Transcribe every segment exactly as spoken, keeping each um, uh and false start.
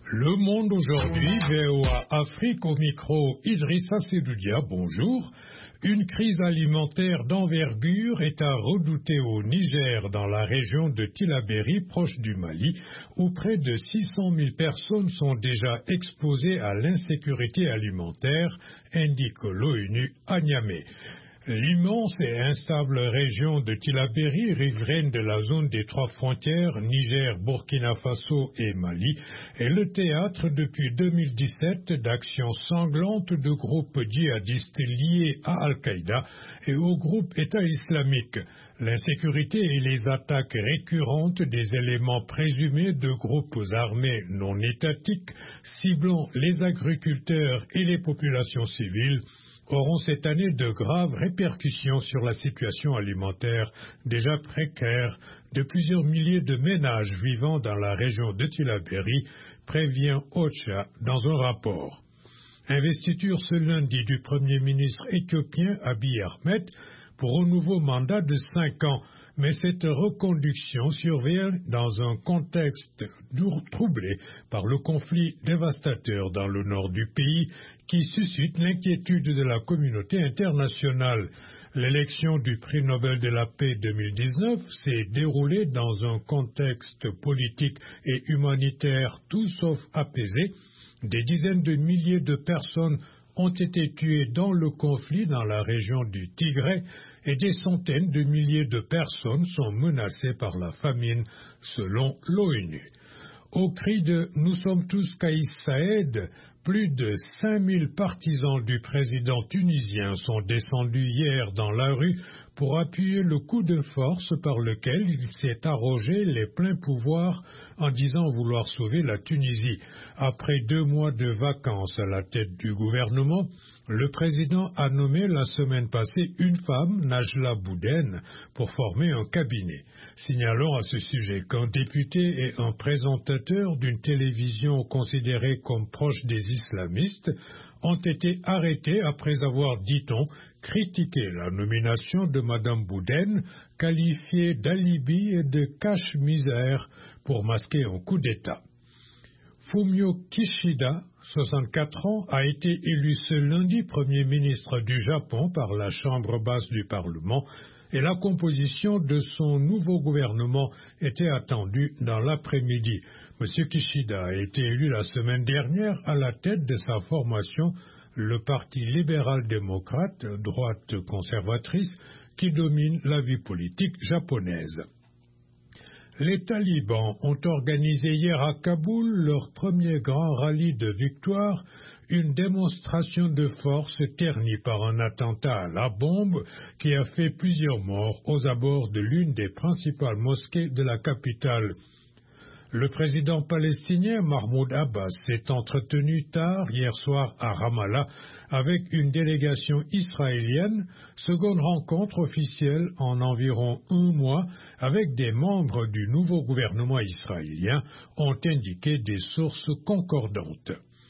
Le Monde aujourd'hui, V O A Afrique au micro, Idrissa Sedoudia, bonjour. Une crise alimentaire d'envergure est à redouter au Niger, dans la région de Tillabéri, proche du Mali, où près de six cent mille personnes sont déjà exposées à l'insécurité alimentaire, indique l'ONU à Niamey. L'immense et instable région de Tillabéri, riveraine de la zone des trois frontières, Niger, Burkina Faso et Mali, est le théâtre depuis deux mille dix-sept d'actions sanglantes de groupes djihadistes liés à Al-Qaïda et au groupe État islamique. L'insécurité et les attaques récurrentes des éléments présumés de groupes armés non étatiques ciblant les agriculteurs et les populations civiles auront cette année de graves répercussions sur la situation alimentaire déjà précaire de plusieurs milliers de ménages vivant dans la région de Tillabéri, prévient OCHA dans un rapport. Investiture ce lundi du Premier ministre éthiopien Abiy Ahmed pour un nouveau mandat de cinq ans, mais cette reconduction survient dans un contexte troublé par le conflit dévastateur dans le nord du pays qui suscite l'inquiétude de la communauté internationale. L'élection du prix Nobel de la paix deux mille dix-neuf s'est déroulée dans un contexte politique et humanitaire tout sauf apaisé. Des dizaines de milliers de personnes ont été tuées dans le conflit dans la région du Tigré et des centaines de milliers de personnes sont menacées par la famine, selon l'ONU. Au cri de « Nous sommes tous Kaïs Saïed », plus de cinq mille partisans du président tunisien sont descendus hier dans la rue pour appuyer le coup de force par lequel il s'est arrogé les pleins pouvoirs en disant vouloir sauver la Tunisie. Après deux mois de vacances à la tête du gouvernement, le président a nommé la semaine passée une femme, Najla Bouden, pour former un cabinet. Signalons à ce sujet qu'un député et un présentateur d'une télévision considérée comme proche des islamistes ont été arrêtés après avoir, dit-on, critiqué la nomination de Mme Bouden, qualifiée d'alibi et de cache-misère pour masquer un coup d'État. Fumio Kishida, soixante-quatre ans, a été élu ce lundi Premier ministre du Japon par la Chambre basse du Parlement et la composition de son nouveau gouvernement était attendue dans l'après-midi. M. Kishida a été élu la semaine dernière à la tête de sa formation, le Parti libéral-démocrate, droite conservatrice, qui domine la vie politique japonaise. Les talibans ont organisé hier à Kaboul leur premier grand rallye de victoire, une démonstration de force ternie par un attentat à la bombe qui a fait plusieurs morts aux abords de l'une des principales mosquées de la capitale. Le président palestinien Mahmoud Abbas s'est entretenu tard hier soir à Ramallah avec une délégation israélienne, seconde rencontre officielle en environ un mois avec des membres du nouveau gouvernement israélien, ont indiqué des sources concordantes.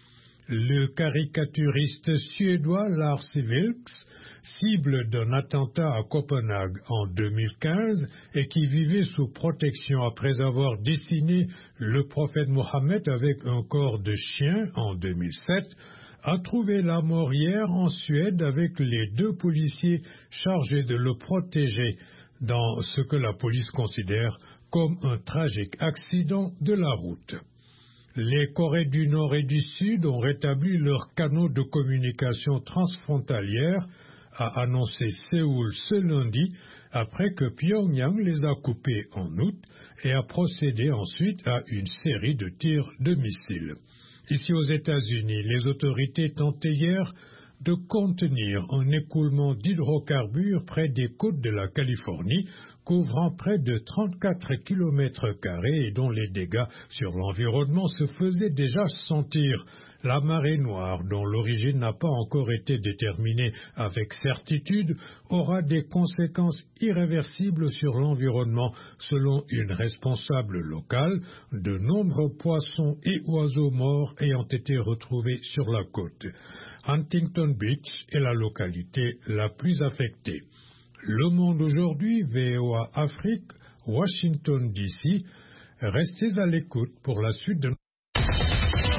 Le caricaturiste suédois Lars Vilks, cible d'un attentat à Copenhague en deux mille quinze et qui vivait sous protection après avoir dessiné le prophète Mohammed avec un corps de chien en deux mille sept, a trouvé la mort hier en Suède avec les deux policiers chargés de le protéger dans ce que la police considère comme un tragique accident de la route. Les Corées du Nord et du Sud ont rétabli leurs canaux de communication transfrontalière, a annoncé Séoul ce lundi, après que Pyongyang les a coupés en août et a procédé ensuite à une série de tirs de missiles. Ici aux États-Unis, les autorités tentaient hier de contenir un écoulement d'hydrocarbures près des côtes de la Californie, couvrant près de trente-quatre kilomètres carrés et dont les dégâts sur l'environnement se faisaient déjà sentir. La marée noire, dont l'origine n'a pas encore été déterminée avec certitude, aura des conséquences irréversibles sur l'environnement, selon une responsable locale, de nombreux poissons et oiseaux morts ayant été retrouvés sur la côte. Huntington Beach est la localité la plus affectée. Le Monde aujourd'hui, V O A Afrique, Washington D C. Restez à l'écoute pour la suite de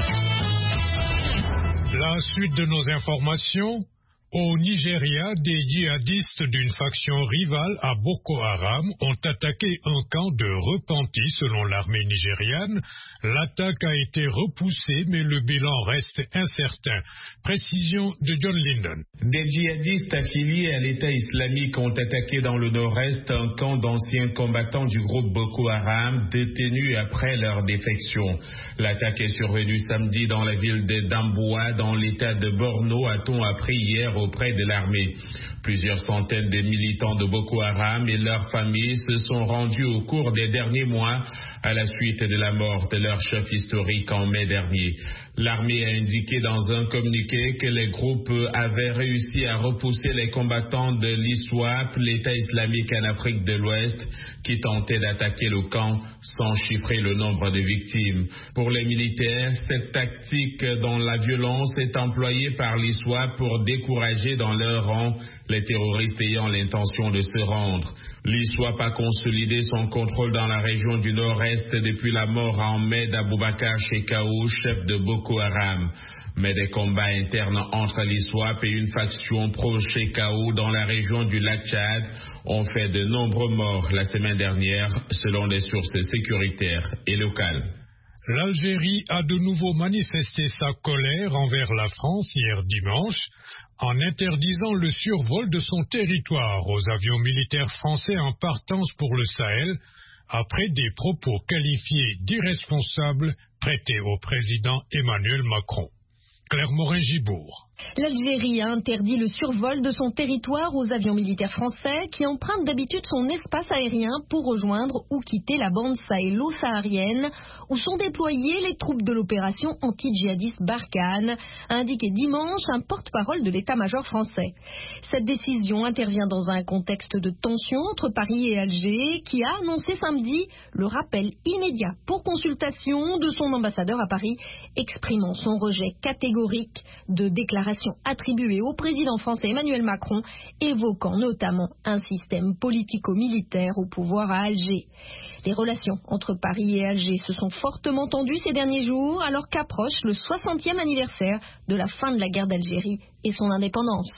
La suite de nos informations. Au Nigeria, des djihadistes d'une faction rivale à Boko Haram ont attaqué un camp de repentis selon l'armée nigériane. L'attaque a été repoussée, mais le bilan reste incertain. Précision de John Linden. Des djihadistes affiliés à l'État islamique ont attaqué dans le nord-est un camp d'anciens combattants du groupe Boko Haram détenus après leur défection. L'attaque est survenue samedi dans la ville de Damboa, dans l'État de Borno, a-t-on appris hier auprès de l'armée. Plusieurs centaines de militants de Boko Haram et leurs familles se sont rendus au cours des derniers mois à la suite de la mort de leur chef historique en mai dernier. L'armée a indiqué dans un communiqué que les groupes avaient réussi à repousser les combattants de l'I S W A P, l'État islamique en Afrique de l'Ouest, qui tentaient d'attaquer le camp sans chiffrer le nombre de victimes. Pour les militaires, cette tactique dont la violence est employée par l'I S W A P pour décourager dans leur rang les terroristes ayant l'intention de se rendre. L'I S W A P a consolidé son contrôle dans la région du nord-est depuis la mort en mai d'Aboubacar Shekau, chef de Boko Haram. Mais des combats internes entre l'I S W A P et une faction pro-Shekau dans la région du lac Tchad ont fait de nombreux morts la semaine dernière, selon des sources sécuritaires et locales. L'Algérie a de nouveau manifesté sa colère envers la France hier dimanche en interdisant le survol de son territoire aux avions militaires français en partance pour le Sahel, après des propos qualifiés d'irresponsables prêtés au président Emmanuel Macron. Claire Morin-Gibourg. L'Algérie a interdit le survol de son territoire aux avions militaires français qui empruntent d'habitude son espace aérien pour rejoindre ou quitter la bande sahélo-saharienne où sont déployées les troupes de l'opération anti-djihadiste Barkhane, a indiqué dimanche un porte-parole de l'état-major français. Cette décision intervient dans un contexte de tension entre Paris et Alger qui a annoncé samedi le rappel immédiat pour consultation de son ambassadeur à Paris, exprimant son rejet catégorique de déclarations attribuées au président français Emmanuel Macron, évoquant notamment un système politico-militaire au pouvoir à Alger. Les relations entre Paris et Alger se sont fortement tendues ces derniers jours alors qu'approche le soixantième anniversaire de la fin de la guerre d'Algérie et son indépendance.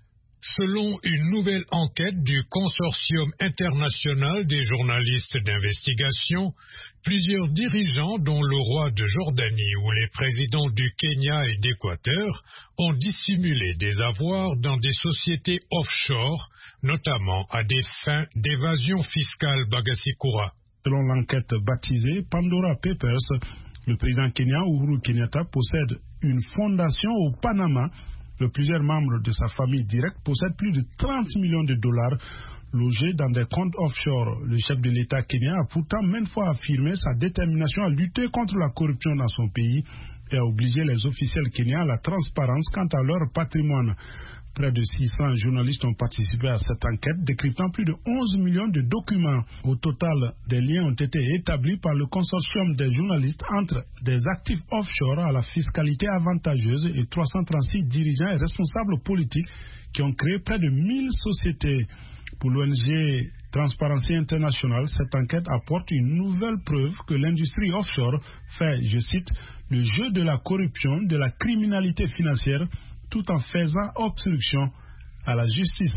Selon une nouvelle enquête du Consortium international des journalistes d'investigation, plusieurs dirigeants, dont le roi de Jordanie ou les présidents du Kenya et d'Équateur, ont dissimulé des avoirs dans des sociétés offshore, notamment à des fins d'évasion fiscale. Bagassikura. Selon l'enquête baptisée Pandora Papers, le président kenyan Uhuru Kenyatta possède une fondation au Panama. Le plusieurs membres de sa famille directe possèdent plus de trente millions de dollars logés dans des comptes offshore. Le chef de l'État kenyan a pourtant maintes fois affirmé sa détermination à lutter contre la corruption dans son pays et a obligé les officiels kenyans à la transparence quant à leur patrimoine. Près de six cents journalistes ont participé à cette enquête, décryptant plus de onze millions de documents. Au total, des liens ont été établis par le consortium des journalistes entre des actifs offshore à la fiscalité avantageuse et trois cent trente-six dirigeants et responsables politiques qui ont créé près de mille sociétés. Pour l'O N G Transparency International, cette enquête apporte une nouvelle preuve que l'industrie offshore fait, je cite, le jeu de la corruption, de la criminalité financière, tout en faisant obstruction à la justice.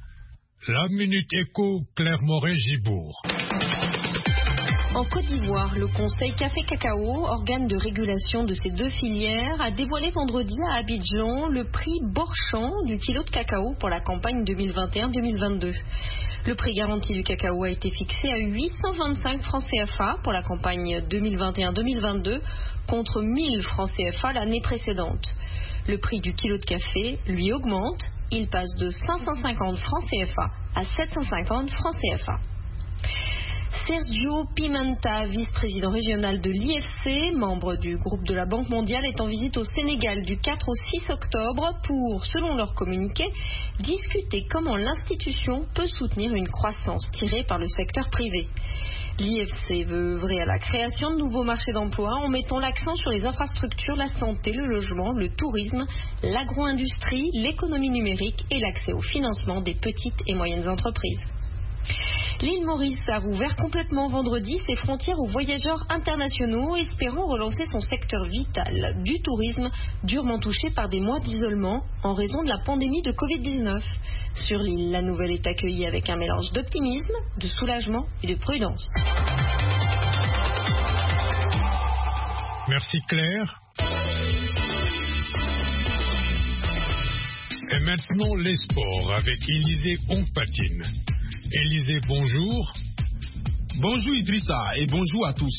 La Minute Éco, Claire Morin-Gibourg. En Côte d'Ivoire, le Conseil Café-Cacao, organe de régulation de ces deux filières, a dévoilé vendredi à Abidjan le prix Borchamp du kilo de cacao pour la campagne deux mille vingt et un deux mille vingt-deux. Le prix garanti du cacao a été fixé à huit cent vingt-cinq francs C F A pour la campagne deux mille vingt et un deux mille vingt-deux contre mille francs C F A l'année précédente. Le prix du kilo de café, lui, augmente. Il passe de cinq cent cinquante francs C F A à sept cent cinquante francs C F A. Sergio Pimenta, vice-président régional de l'I F C, membre du groupe de la Banque mondiale, est en visite au Sénégal du quatre au six octobre pour, selon leur communiqué, discuter comment l'institution peut soutenir une croissance tirée par le secteur privé. L'I F C veut œuvrer à la création de nouveaux marchés d'emploi en mettant l'accent sur les infrastructures, la santé, le logement, le tourisme, l'agro-industrie, l'économie numérique et l'accès au financement des petites et moyennes entreprises. L'île Maurice a rouvert complètement vendredi ses frontières aux voyageurs internationaux, espérant relancer son secteur vital du tourisme, durement touché par des mois d'isolement en raison de la pandémie de covid dix-neuf. Sur l'île, la nouvelle est accueillie avec un mélange d'optimisme, de soulagement et de prudence. Merci Claire. Et maintenant les sports avec Élisée Ompatine. Élisée, bonjour. Bonjour Idrissa et bonjour à tous.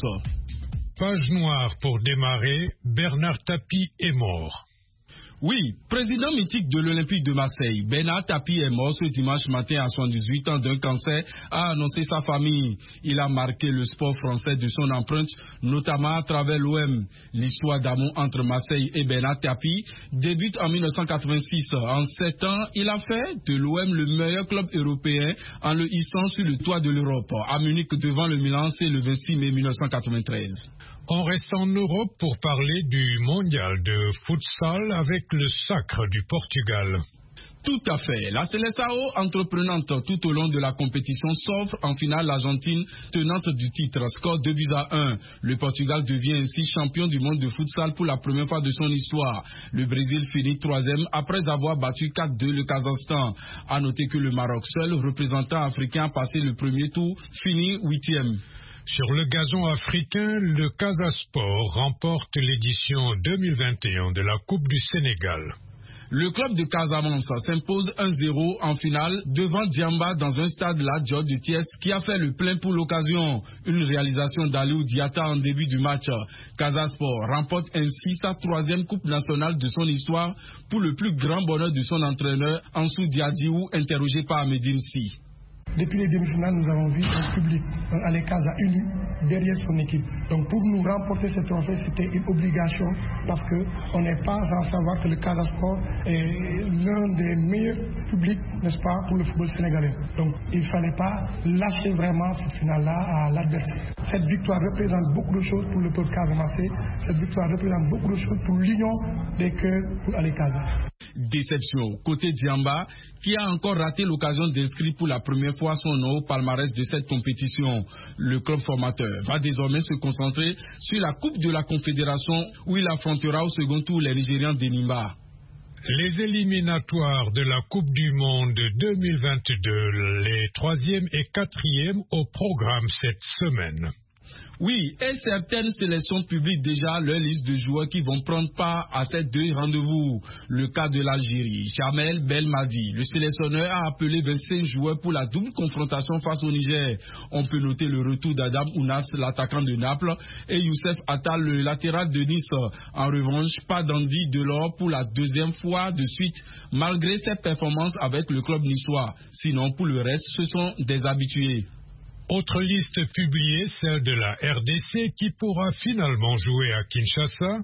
Page noire pour démarrer, Bernard Tapie est mort. Oui, président mythique de l'Olympique de Marseille, Bernard Tapie est mort ce dimanche matin à soixante-dix-huit ans d'un cancer, a annoncé sa famille. Il a marqué le sport français de son empreinte, notamment à travers l'O M. L'histoire d'amour entre Marseille et Bernard Tapie débute en mille neuf cent quatre-vingt-six. En sept ans, il a fait de l'O M le meilleur club européen en le hissant sur le toit de l'Europe, à Munich devant le Milan, c'est le vingt-six mai mille neuf cent quatre-vingt-treize. On reste en Europe pour parler du mondial de futsal avec le sacre du Portugal. Tout à fait. La Seleção, entreprenante tout au long de la compétition, s'offre en finale l'Argentine, tenante du titre. Score deux buts à un. Le Portugal devient ainsi champion du monde de futsal pour la première fois de son histoire. Le Brésil finit troisième après avoir battu quatre deux le Kazakhstan. À noter que le Maroc, seul représentant africain passé le premier tour, finit huitième. Sur le gazon africain, le Casa Sport remporte l'édition deux mille vingt et un de la Coupe du Sénégal. Le club de Casamance s'impose un zéro en finale devant Diamba dans un stade La Dior de Thiès qui a fait le plein pour l'occasion. Une réalisation d'Aliou Diatta en début du match. Casa Sport remporte ainsi sa troisième Coupe nationale de son histoire pour le plus grand bonheur de son entraîneur Ansou Diadiou, interrogé par Medine Si. Depuis les demi-finales, nous avons vu un public à les Casa unis derrière son équipe. Donc pour nous remporter ce trophée, c'était une obligation parce qu'on n'est pas sans savoir que le Casa Sport est l'un des meilleurs publics, n'est-ce pas, pour le football sénégalais. Donc il ne fallait pas lâcher vraiment cette finale-là à l'adversaire. Cette victoire représente beaucoup de choses pour le peuple casamançais. Cette victoire représente beaucoup de choses pour l'union des cœurs pour aller Casa. Déception côté Diamba, qui a encore raté l'occasion d'inscrire pour la première fois son nom au palmarès de cette compétition. Le club formateur va désormais se concentrer sur la Coupe de la Confédération où il affrontera au second tour les Nigérians d'Enimba. Les éliminatoires de la Coupe du Monde deux mille vingt-deux, les troisième et quatrième au programme cette semaine. Oui, et certaines sélections publient déjà leur liste de joueurs qui vont prendre part à ces deux rendez-vous. Le cas de l'Algérie, Jamel Belmadi, le sélectionneur a appelé vingt-cinq joueurs pour la double confrontation face au Niger. On peut noter le retour d'Adam Ounas, l'attaquant de Naples, et Youssef Attal, le latéral de Nice. En revanche, pas d'Andy Delors pour la deuxième fois de suite, malgré ses performances avec le club niçois. Sinon, pour le reste, ce sont des habitués. Autre liste publiée, celle de la R D C qui pourra finalement jouer à Kinshasa.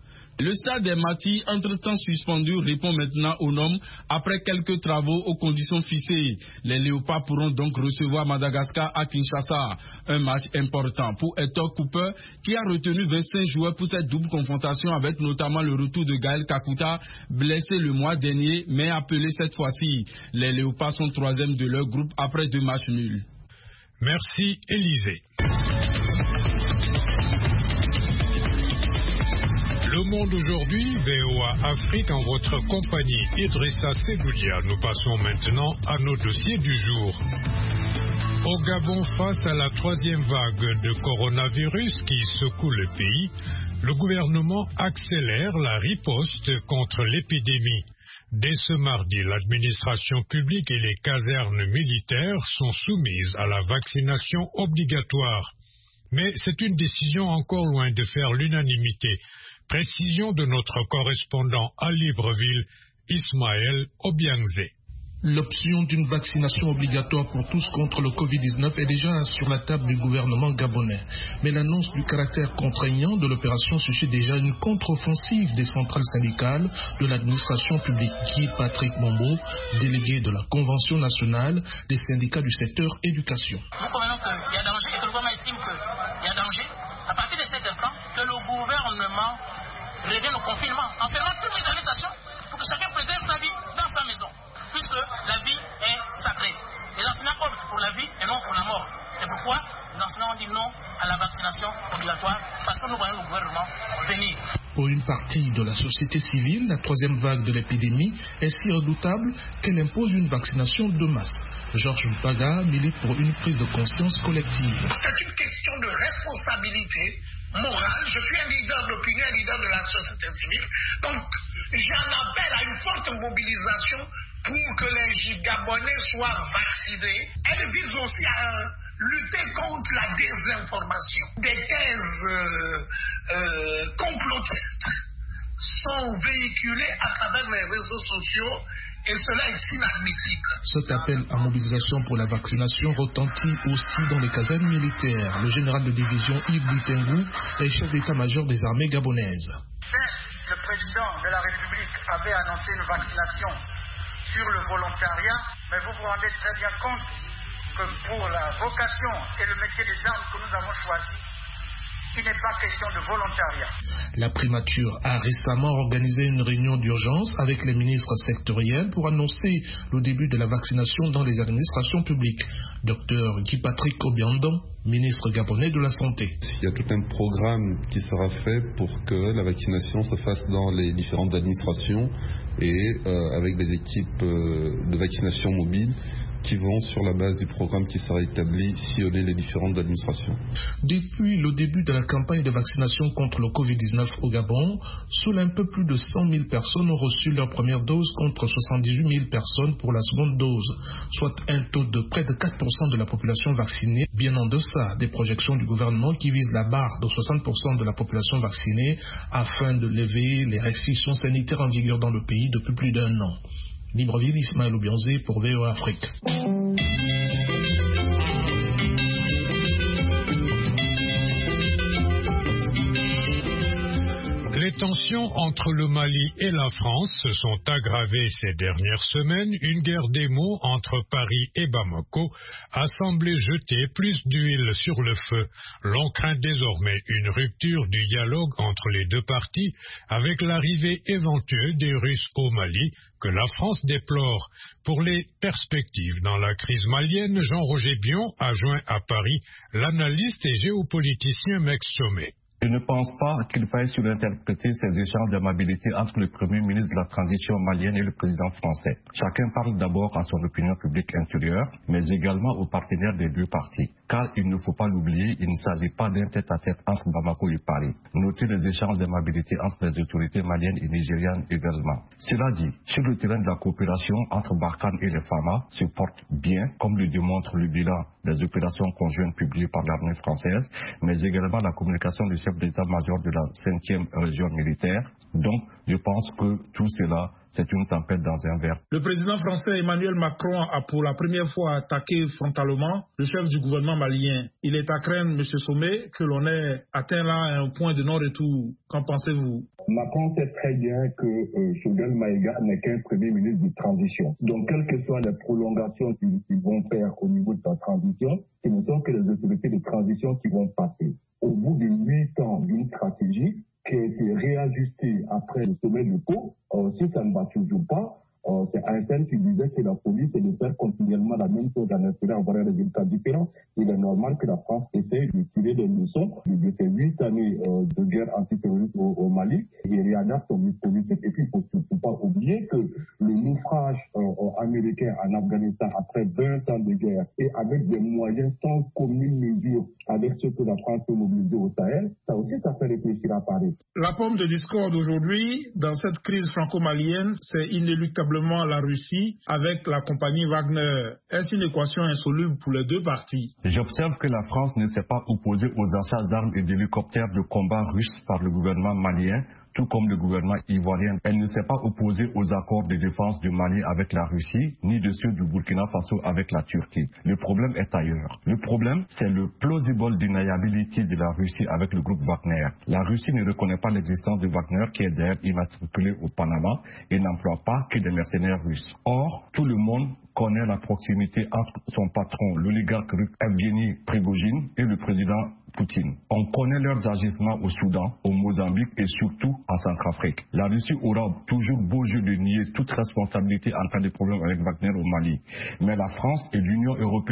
Le stade des Mati, entre-temps suspendu, répond maintenant aux normes après quelques travaux aux conditions fixées. Les Léopards pourront donc recevoir Madagascar à Kinshasa. Un match important pour Hector Cooper qui a retenu vingt-cinq joueurs pour cette double confrontation avec notamment le retour de Gaël Kakuta, blessé le mois dernier mais appelé cette fois-ci. Les Léopards sont troisième de leur groupe après deux matchs nuls. Merci Élisée. Le Monde aujourd'hui, V O A Afrique en votre compagnie, Idrissa Seloudia. Nous passons maintenant à nos dossiers du jour. Au Gabon, face à la troisième vague de coronavirus qui secoue le pays, le gouvernement accélère la riposte contre l'épidémie. Dès ce mardi, l'administration publique et les casernes militaires sont soumises à la vaccination obligatoire. Mais c'est une décision encore loin de faire l'unanimité. Précision de notre correspondant à Libreville, Ismaël Obiangze. L'option d'une vaccination obligatoire pour tous contre le covid dix-neuf est déjà sur la table du gouvernement gabonais. Mais l'annonce du caractère contraignant de l'opération suscite déjà une contre-offensive des centrales syndicales de l'administration publique. Guy Patrick Mombo, délégué de la Convention nationale des syndicats du secteur éducation. Nous convenons qu'il y a danger et que le gouvernement estime qu'il y a danger. À partir de cet instant, que le gouvernement revienne au confinement en fermant toutes les manifestations pour que chacun préserve sa vie dans sa maison. Puisque la vie est sacrée. Les enseignants optent pour la vie et non pour la mort. à la vaccination obligatoire parce que nous voyons le gouvernement venir. Pour une partie de la société civile, la troisième vague de l'épidémie est si redoutable qu'elle impose une vaccination de masse. Georges Mpaga milite pour une prise de conscience collective. C'est une question de responsabilité morale. Je suis un leader d'opinion, un leader de la société civile. Donc, j'en appelle à une forte mobilisation pour que les Gabonais soient vaccinés. Elle vise aussi à lutter contre la désinformation. Des thèses euh, euh, complotistes sont véhiculées à travers les réseaux sociaux et cela est inadmissible. Cet appel à mobilisation pour la vaccination retentit aussi dans les casernes militaires. Le général de division Yves Ditengou est chef d'état-major des armées gabonaises. Le président de la République avait annoncé une vaccination sur le volontariat, mais vous vous rendez très bien compte que pour la vocation et le métier des armes que nous avons choisi, il n'est pas question de volontariat. La primature a récemment organisé une réunion d'urgence avec les ministres sectoriels pour annoncer le début de la vaccination dans les administrations publiques. Docteur Guy Patrick Obiandon, ministre gabonais de la Santé. Il y a tout un programme qui sera fait pour que la vaccination se fasse dans les différentes administrations et euh, avec des équipes euh, de vaccination mobile qui vont, sur la base du programme qui sera établi, sillonner les différentes administrations. Depuis le début de la campagne de vaccination contre le covid dix-neuf au Gabon, seuls un peu plus de cent mille personnes ont reçu leur première dose contre soixante-dix-huit mille personnes pour la seconde dose, soit un taux de près de quatre pour cent de la population vaccinée, bien en deçà des projections du gouvernement qui visent la barre de soixante pour cent de la population vaccinée afin de lever les restrictions sanitaires en vigueur dans le pays depuis plus d'un an. Libreville, Ismaël Obianzé pour V O A Afrique. Les tensions entre le Mali et la France se sont aggravées ces dernières semaines. Une guerre des mots entre Paris et Bamako a semblé jeter plus d'huile sur le feu. L'on craint désormais une rupture du dialogue entre les deux parties avec l'arrivée éventuelle des Russes au Mali que la France déplore. Pour les perspectives dans la crise malienne, Jean-Roger Bion a joint à Paris l'analyste et géopoliticien Mex Sommet. Je ne pense pas qu'il faille surinterpréter ces échanges d'amabilité entre le Premier ministre de la transition malienne et le président français. Chacun parle d'abord à son opinion publique intérieure, mais également aux partenaires des deux parties. Car il ne faut pas l'oublier, il ne s'agit pas d'un tête-à-tête entre Bamako et Paris. Notez les échanges d'amabilité entre les autorités maliennes et nigérianes également. Cela dit, sur le terrain de la coopération entre Barkhane et les Fama se porte bien, comme le démontre le bilan des opérations conjointes publiées par l'armée française, mais également la communication du chef d'état-major de la cinquième région militaire. Donc, je pense que tout cela, c'est une tempête dans un verre. Le président français Emmanuel Macron a pour la première fois attaqué frontalement le chef du gouvernement malien. Il est à craindre, M. Sommet, que l'on ait atteint là un point de non-retour. Qu'en pensez-vous? Macron sait très bien que euh, Choguel Maïga n'est qu'un premier ministre de transition. Donc, quelles que soient les prolongations qu'ils vont faire au niveau de sa transition, ce ne sont que les autorités de transition qui vont passer. Au bout de huit ans d'une stratégie qui a été réajustée après le sommet de Pau, euh, si ça ne va toujours pas, euh, c'est Einstein qui disait que la police est de faire continuellement la même chose en espérant avoir un résultat différent. Il est normal que la France essaie de tirer des leçons de ces huit années euh, de guerre antiterroriste au, au Mali et réadapte son dispositif. Et puis, il ne faut, faut pas oublier que le naufrage euh, américain en Afghanistan après vingt ans de guerre et avec des moyens sans commune mesure avec ce que la France peut mobiliser au Sahel, ça aussi, ça fait réfléchir à Paris. La pomme de discorde aujourd'hui, dans cette crise franco-malienne, c'est inéluctablement la Russie avec la compagnie Wagner. Est-ce une équation insoluble pour les deux parties? J'observe que la France ne s'est pas opposée aux achats d'armes et d'hélicoptères de combat russes par le gouvernement malien, tout comme le gouvernement ivoirien. Elle ne s'est pas opposée aux accords de défense du Mali avec la Russie, ni de ceux du Burkina Faso avec la Turquie. Le problème est ailleurs. Le problème, c'est le plausible deniability de la Russie avec le groupe Wagner. La Russie ne reconnaît pas l'existence de Wagner, qui est d'ailleurs immatriculé au Panama et n'emploie pas que des mercenaires russes. Or, tout le monde connaît la proximité entre son patron, l'oligarque russe Evgeny Prigojine, et le président Poutine. On connaît leurs agissements au Soudan, au Mozambique et surtout en Centrafrique. La Russie aura toujours beau jeu de nier toute responsabilité en cas de problème avec Wagner au Mali. Mais la France et l'Union européenne,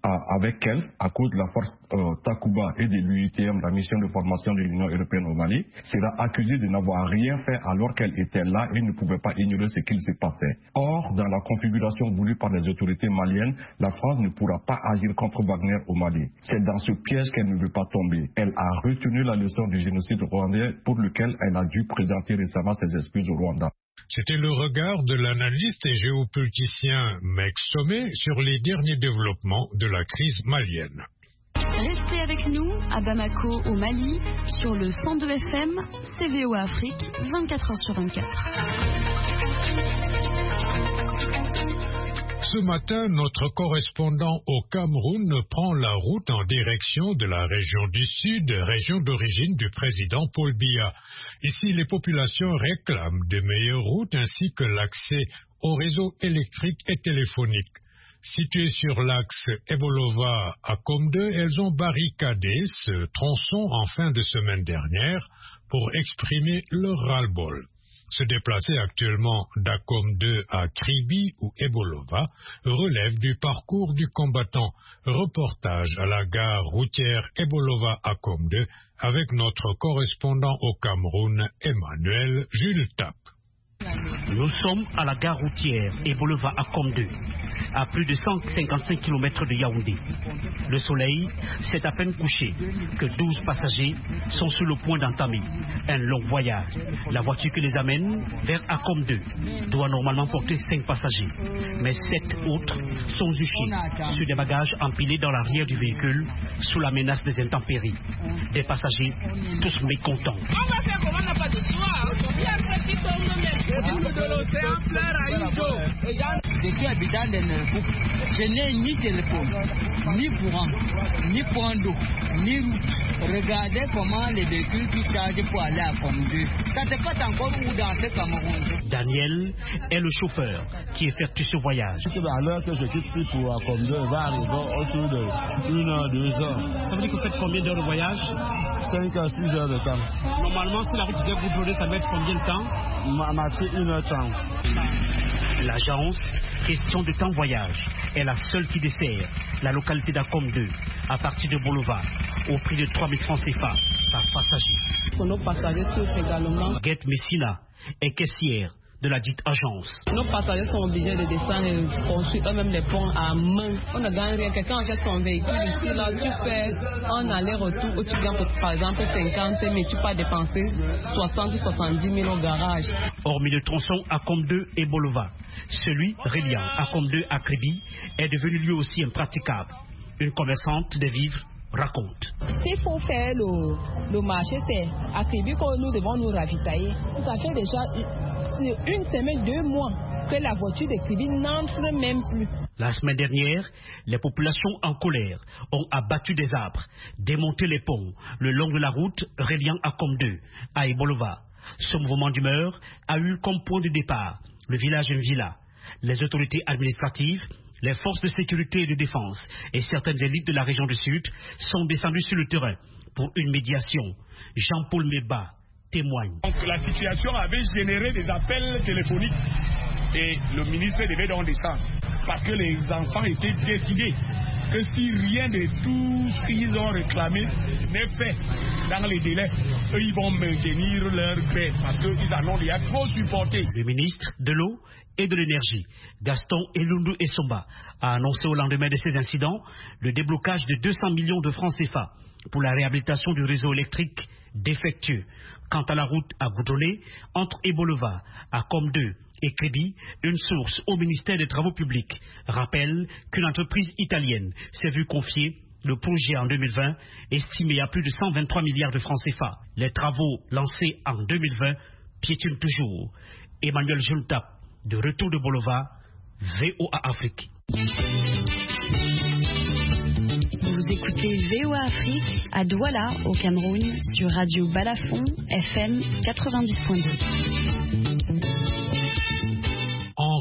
avec elle, à cause de la force euh, Takuba et de l'U I T M, la mission de formation de l'Union européenne au Mali, sera accusée de n'avoir rien fait alors qu'elle était là et ne pouvait pas ignorer ce qu'il se passait. Or, dans la configuration voulue par les autorités maliennes, la France ne pourra pas agir contre Wagner au Mali. C'est dans ce piège qu'elle ne veut pas tomber. Elle a retenu la leçon du génocide rwandais pour lequel elle a dû présenter récemment ses excuses au Rwanda. C'était le regard de l'analyste et géopoliticien Mec Sommet sur les derniers développements de la crise malienne. Restez avec nous à Bamako, au Mali, sur le cent deux F M, C V O Afrique, vingt-quatre heures sur vingt-quatre. Ce matin, notre correspondant au Cameroun prend la route en direction de la région du Sud, région d'origine du président Paul Biya. Ici, les populations réclament de meilleures routes ainsi que l'accès aux réseaux électriques et téléphoniques. Situées sur l'axe Ebolova à Komde, elles ont barricadé ce tronçon en fin de semaine dernière pour exprimer leur ras-le-bol. Se déplacer actuellement d'Akomde à Kribi ou Ebolova relève du parcours du combattant. Reportage à la gare routière Ebolova à Komde avec notre correspondant au Cameroun, Emmanuel Jules Tap. Nous sommes à la gare routière Ebolova à Komde, à plus de cent cinquante-cinq kilomètres de Yaoundé. Le soleil s'est à peine couché que douze passagers sont sur le point d'entamer un long voyage. La voiture qui les amène vers Akomde doit normalement porter cinq passagers, mais sept autres sont juchés sur des bagages empilés dans l'arrière du véhicule sous la menace des intempéries. Des passagers tous mécontents. Je suis habitant de Neufou. Je n'ai ni téléphone, ni courant, ni point d'eau, ni route. Regardez comment les véhicules qui chargent pour aller à Komdu. Ça ne fait encore où dans ce Cameroun. Daniel est le chauffeur qui effectue ce voyage. À l'heure que je quitte plus pour Komdu, il va arriver autour de une heure, deux heures. Ça veut dire que vous faites combien d'heures de voyage? cinq à six heures de temps. Normalement, si la route devait goudronner, ça met combien de temps? Maxi une heure trente. L'agence Question de temps voyage est la seule qui dessert la localité d'Akomde à partir de Bolova au prix de trois mille francs C F A par passager. Pour nos passagers souffrent également. Guette Messina est caissière de la dite agence. Nos passagers sont obligés de descendre et construire eux-mêmes les ponts à main. On ne gagne rien. Quelqu'un achète son véhicule ici, là, tu fais un aller-retour où tu gagnes par exemple cinquante, mais tu peux dépenser soixante ou soixante-dix mille au garage. Hormis le tronçon Akomde et Bolova, celui reliant Akomde à Kribi est devenu lui aussi impraticable. Une commerçante de vivres raconte. S'il faut faire le, le marché, c'est à Kribi que nous devons nous ravitailler. Ça fait déjà une semaine, deux mois que la voiture de Kribi n'entre même plus. La semaine dernière, les populations en colère ont abattu des arbres, démonté les ponts le long de la route reliant Akomde à Ebolova. Ce mouvement d'humeur a eu comme point de départ le village Mvila. Les autorités administratives, les forces de sécurité et de défense et certaines élites de la région du Sud sont descendues sur le terrain pour une médiation. Jean-Paul Meba témoigne. Donc la situation avait généré des appels téléphoniques et le ministre devait donc descendre parce que les enfants étaient décidés que si rien de tout ce qu'ils ont réclamé n'est fait dans les délais, eux ils vont maintenir leur grève parce qu'ils en ont déjà trop supporté. Le ministre de l'eau et de l'énergie, Gaston Elundu Essomba, a annoncé au lendemain de ces incidents le déblocage de deux cents millions de francs C F A pour la réhabilitation du réseau électrique défectueux. Quant à la route à goudronner entre Ebolova, Akomde et Kribi, une source au ministère des Travaux publics rappelle qu'une entreprise italienne s'est vue confier le projet en deux mille vingt, estimé à plus de cent vingt-trois milliards de francs C F A. Les travaux lancés en deux mille vingt piétinent toujours. Emmanuel Jultap, de retour de Bolova, V O A Afrique. Vous écoutez V O A Afrique à Douala, au Cameroun, sur Radio Balafon, F M quatre-vingt-dix point deux. En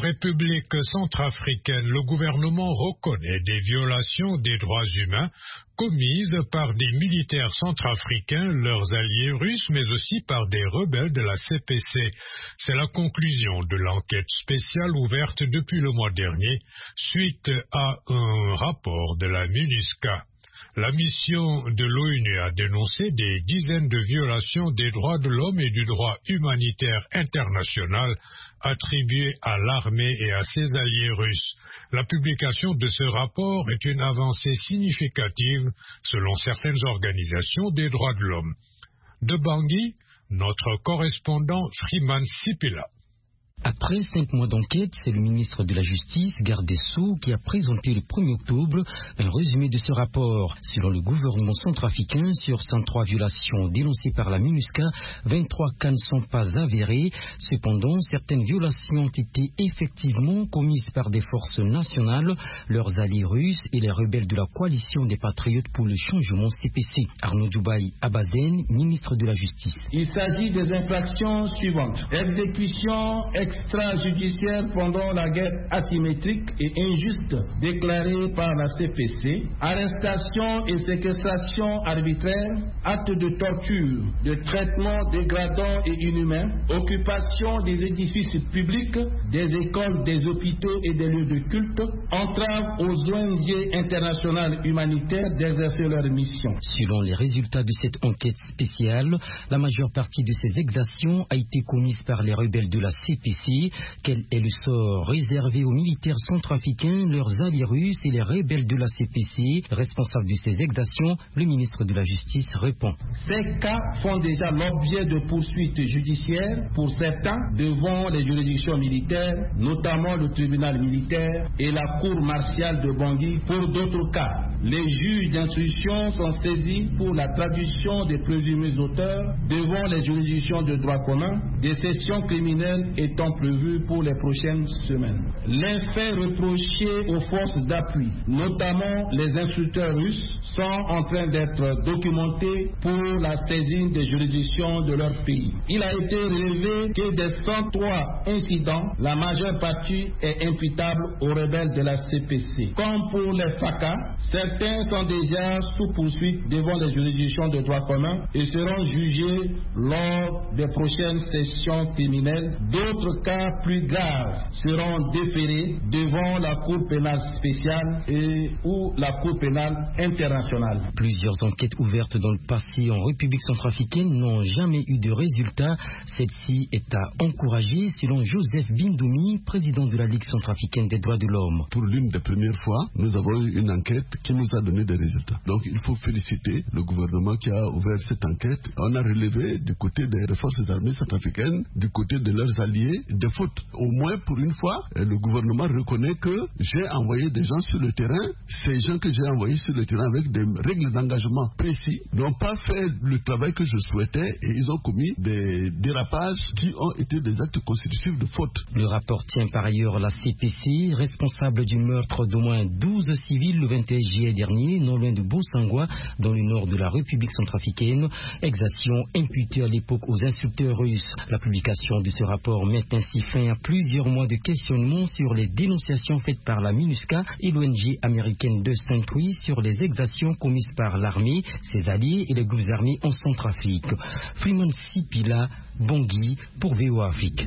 République centrafricaine, le gouvernement reconnaît des violations des droits humains commises par des militaires centrafricains, leurs alliés russes, mais aussi par des rebelles de la C P C. C'est la conclusion de l'enquête spéciale ouverte depuis le mois dernier, suite à un rapport de la MINUSCA. La mission de l'ONU a dénoncé des dizaines de violations des droits de l'homme et du droit humanitaire international attribués à l'armée et à ses alliés russes. La publication de ce rapport est une avancée significative selon certaines organisations des droits de l'homme. De Bangui, notre correspondant Freeman Sipila. Après cinq mois d'enquête, c'est le ministre de la Justice, garde des Sceaux, qui a présenté le premier octobre un résumé de ce rapport. Selon le gouvernement centrafricain, sur cent trois violations dénoncées par la MINUSCA, vingt-trois cas ne sont pas avérés. Cependant, certaines violations ont été effectivement commises par des forces nationales, leurs alliés russes et les rebelles de la coalition des patriotes pour le changement C P C. Arnaud Djoubaï Abazen, ministre de la Justice. Il s'agit des infractions suivantes. Exécution extrajudiciaire pendant la guerre asymétrique et injuste déclarée par la C P C, arrestation et séquestration arbitraire, actes de torture, de traitement dégradant et inhumain, occupation des édifices publics, des écoles, des hôpitaux et des lieux de culte, entrave aux O N G internationales humanitaires d'exercer leur mission. Selon les résultats de cette enquête spéciale, la majeure partie de ces exactions a été commise par les rebelles de la C P C. Quel est le sort réservé aux militaires centrafricains, leurs alliés russes et les rebelles de la C P C? Responsable de ces exactions, le ministre de la Justice répond. Ces cas font déjà l'objet de poursuites judiciaires, pour certains devant les juridictions militaires, notamment le tribunal militaire et la cour martiale de Bangui. Pour d'autres cas, les juges d'instruction sont saisis pour la traduction des présumés auteurs devant les juridictions de droit commun, des sessions criminelles étant prévues pour les prochaines semaines. Les faits reprochés aux forces d'appui, notamment les instructeurs russes, sont en train d'être documentés pour la saisine des juridictions de leur pays. Il a été relevé que des cent trois incidents, la majeure partie est imputable aux rebelles de la C P C. Comme pour les F A C A, certains sont déjà sous poursuite devant les juridictions de droit commun et seront jugés lors des prochaines sessions criminelles. D'autres cas plus graves seront déférés devant la Cour pénale spéciale et ou la Cour pénale internationale. Plusieurs enquêtes ouvertes dans le passé en République centrafricaine n'ont jamais eu de résultat. Celle-ci est à encourager, selon Joseph Bindoumi, président de la Ligue centrafricaine des droits de l'homme. Pour l'une des premières fois, nous avons eu une enquête qui nous a donné des résultats. Donc il faut féliciter le gouvernement qui a ouvert cette enquête. On a relevé du côté des forces armées centrafricaines, du côté de leurs alliés, des fautes. Au moins pour une fois, le gouvernement reconnaît que j'ai envoyé des gens sur le terrain. Ces gens que j'ai envoyés sur le terrain avec des règles d'engagement précis n'ont pas fait le travail que je souhaitais et ils ont commis des dérapages qui ont été des actes constitutifs de faute. Le rapport tient par ailleurs la C P C, responsable du meurtre d'au moins douze civils le vingt et un juillet dernier, non loin de Bosangwa, dans le nord de la République centrafricaine. Exaction imputée à l'époque aux instructeurs russes. La publication de ce rapport met ainsi fin à plusieurs mois de questionnement sur les dénonciations faites par la MINUSCA et l'O N G américaine de Saint-Louis sur les exactions commises par l'armée, ses alliés et les groupes armés en Centrafrique. Freeman Sipila, Bangui pour V O A Afrique.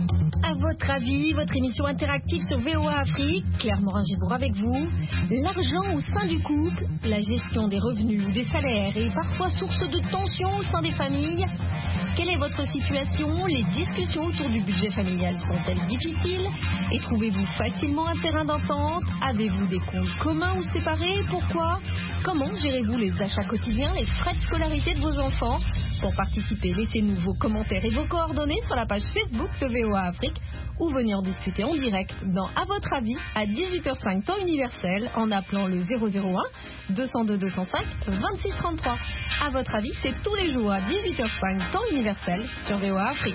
À votre avis, votre émission interactive sur V O A Afrique, Claire Morin-Gibourg avec vous. L'argent au sein du couple, la gestion des revenus ou des salaires est parfois source de tensions au sein des familles. Quelle est votre situation? Les discussions autour du budget familial sont-elles difficiles? Et trouvez-vous facilement un terrain d'entente? Avez-vous des comptes communs ou séparés? Pourquoi? Comment gérez-vous les achats quotidiens, les frais de scolarité de vos enfants? Pour participer, laissez-nous vos commentaires et vos coordonnées sur la page Facebook de V O A Afrique ou venir en discuter en direct dans À votre avis à dix-huit heures cinq temps universel en appelant le zéro zéro un deux zéro deux deux zéro cinq vingt-six trente-trois. À votre avis, c'est tous les jours à dix-huit heures cinq temps universel sur V O A Afrique.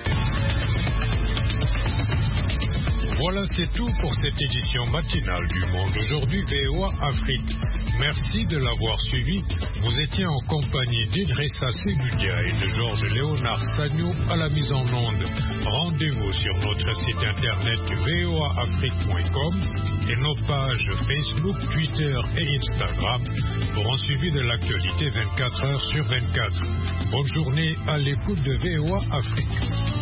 Voilà, c'est tout pour cette édition matinale du Monde Aujourd'hui V O A Afrique. Merci de l'avoir suivi. Vous étiez en compagnie d'Idrissa Seydoudia et de Georges Léonard Sagno à la mise en onde. Rendez-vous sur notre site internet v o a afrique point com et nos pages Facebook, Twitter et Instagram pour un suivi de l'actualité vingt-quatre heures sur vingt-quatre. Bonne journée à l'écoute de V O A Afrique.